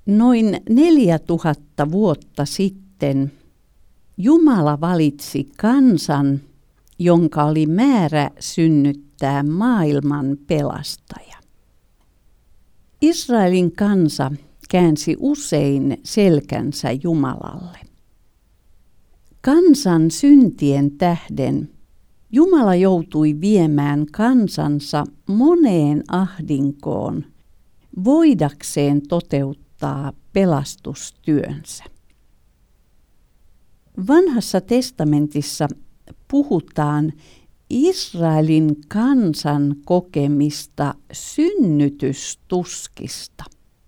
Noin 4000 vuotta sitten Jumala valitsi kansan, jonka oli määrä synnyttää maailman pelastaja. Israelin kansa käänsi usein selkänsä Jumalalle. Kansan syntien tähden Jumala joutui viemään kansansa moneen ahdinkoon voidakseen toteuttaa pelastustyönsä. Vanhassa testamentissa puhutaan Israelin kansan kokemista synnytystuskista.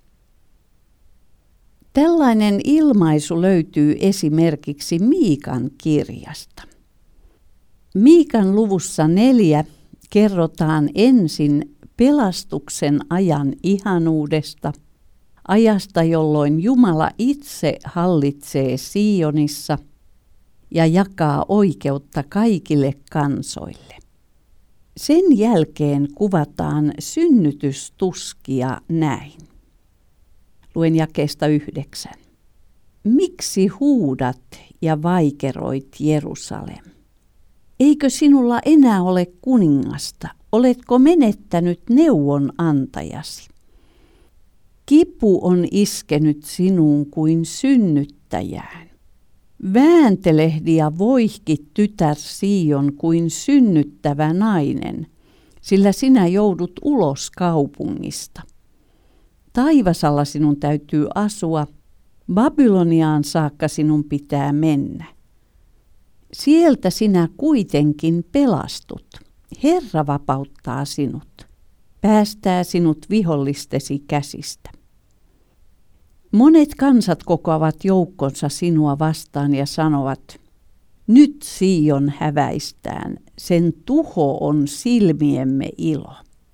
Tällainen ilmaisu löytyy esimerkiksi Miikan kirjasta. Miikan luvussa 4 kerrotaan ensin pelastuksen ajan ihanuudesta, ajasta jolloin Jumala itse hallitsee Sionissa ja jakaa oikeutta kaikille kansoille. Sen jälkeen kuvataan synnytystuskia näin. Luen jakeesta 9. Miksi huudat ja vaikeroit, Jerusalem? Eikö sinulla enää ole kuningasta? Oletko menettänyt neuvonantajasi? Kipu on iskenyt sinuun kuin synnyttäjään. Vääntelehdi ja voihki, tytär Sion, kuin synnyttävä nainen, sillä sinä joudut ulos kaupungista. Taivasalla sinun täytyy asua, Babyloniaan saakka sinun pitää mennä. Sieltä sinä kuitenkin pelastut. Herra vapauttaa sinut, päästää sinut vihollistesi käsistä. Monet kansat kokoavat joukkonsa sinua vastaan ja sanovat, nyt Sion häväistään, sen tuho on silmiemme ilo.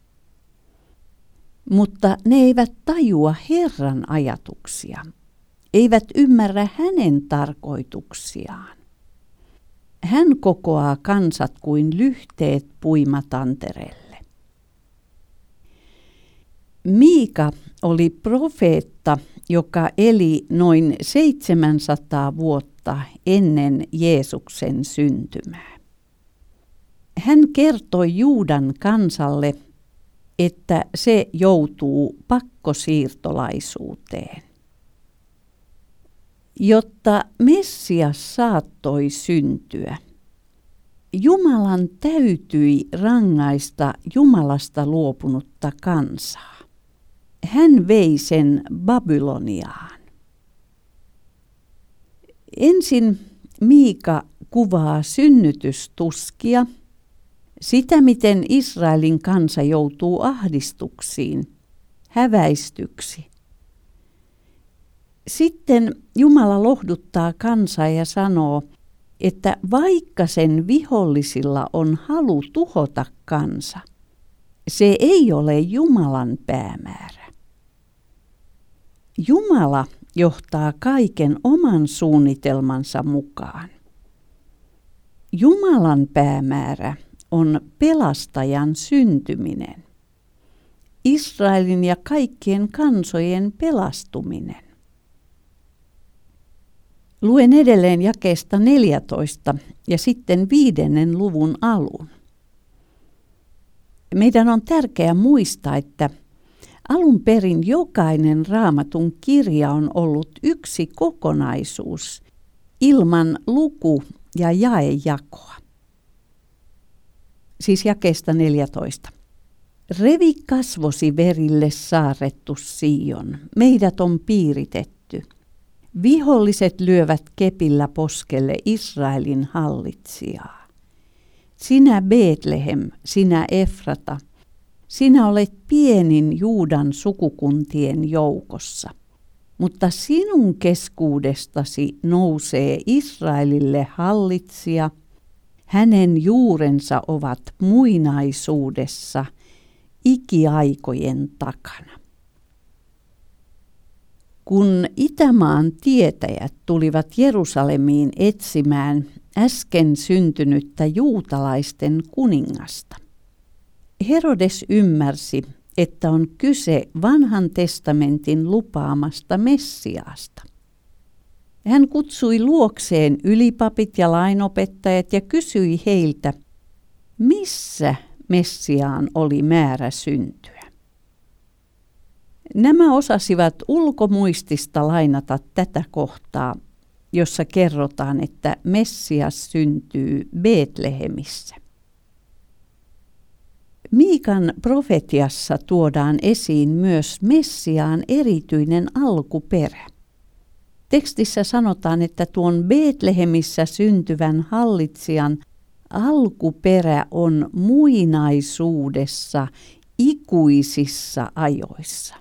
Mutta ne eivät tajua Herran ajatuksia, eivät ymmärrä hänen tarkoituksiaan. Hän kokoaa kansat kuin lyhteet puimatantereelle. Miika oli profeetta, joka eli noin 700 vuotta ennen Jeesuksen syntymää. Hän kertoi Juudan kansalle, että se joutuu pakkosiirtolaisuuteen. Jotta Messias saattoi syntyä, Jumalan täytyi rangaista Jumalasta luopunutta kansaa. Hän vei sen Babyloniaan. Ensin Miika kuvaa synnytystuskia, sitä miten Israelin kansa joutuu ahdistuksiin, häväistyksi. Sitten Jumala lohduttaa kansaa ja sanoo, että vaikka sen vihollisilla on halu tuhota kansa, se ei ole Jumalan päämäärä. Jumala johtaa kaiken oman suunnitelmansa mukaan. Jumalan päämäärä on pelastajan syntyminen, Israelin ja kaikkien kansojen pelastuminen. Luen edelleen jakeesta 14 ja sitten 5. luvun alun. Meidän on tärkeää muistaa, että alun perin jokainen Raamatun kirja on ollut yksi kokonaisuus ilman luku- ja jaejakoa. Siis jakeesta 14. Revi kasvosi verille saarrettu Sion, meidät on piiritetty. Viholliset lyövät kepillä poskelle Israelin hallitsijaa. Sinä Betlehem, sinä Efrata, sinä olet pienin Juudan sukukuntien joukossa, mutta sinun keskuudestasi nousee Israelille hallitsija, hänen juurensa ovat muinaisuudessa ikiaikojen takana. Kun Itämaan tietäjät tulivat Jerusalemiin etsimään äsken syntynyttä juutalaisten kuningasta, Herodes ymmärsi, että on kyse Vanhan testamentin lupaamasta Messiaasta. Hän kutsui luokseen ylipapit ja lainopettajat ja kysyi heiltä, missä Messiaan oli määrä syntyä. Nämä osasivat ulkomuistista lainata tätä kohtaa, jossa kerrotaan, että Messias syntyy Betlehemissä. Miikan profetiassa tuodaan esiin myös Messiaan erityinen alkuperä. Tekstissä sanotaan, että tuon Betlehemissä syntyvän hallitsijan alkuperä on muinaisuudessa ikuisissa ajoissa.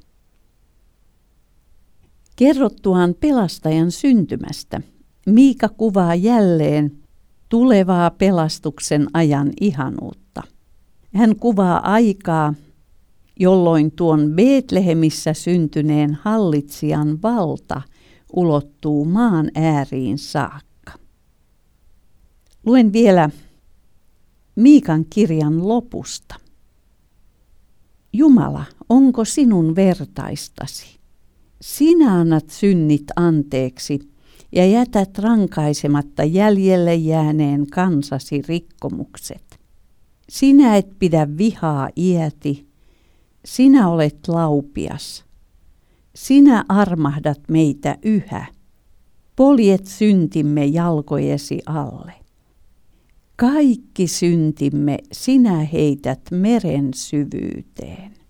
Kerrottuaan pelastajan syntymästä, Miika kuvaa jälleen tulevaa pelastuksen ajan ihanuutta. Hän kuvaa aikaa, jolloin tuon Betlehemissä syntyneen hallitsijan valta ulottuu maan ääriin saakka. Luen vielä Miikan kirjan lopusta. Jumala, onko sinun vertaistasi? Sinä annat synnit anteeksi ja jätät rankaisematta jäljelle jääneen kansasi rikkomukset. Sinä et pidä vihaa iäti, sinä olet laupias. Sinä armahdat meitä yhä, poljet syntimme jalkojesi alle. Kaikki syntimme sinä heität meren syvyyteen.